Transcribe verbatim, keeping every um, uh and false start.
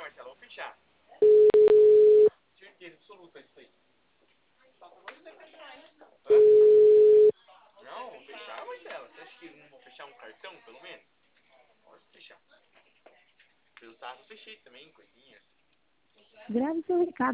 Marcelo, vou fechar. Certeza absoluta disso aí. Hã? Não, vou fechar, Marcelo. Você acha que não vou fechar um cartão, pelo menos? Pode fechar. Pelo tato eu fechei também, coisinhas. Grave seu recado.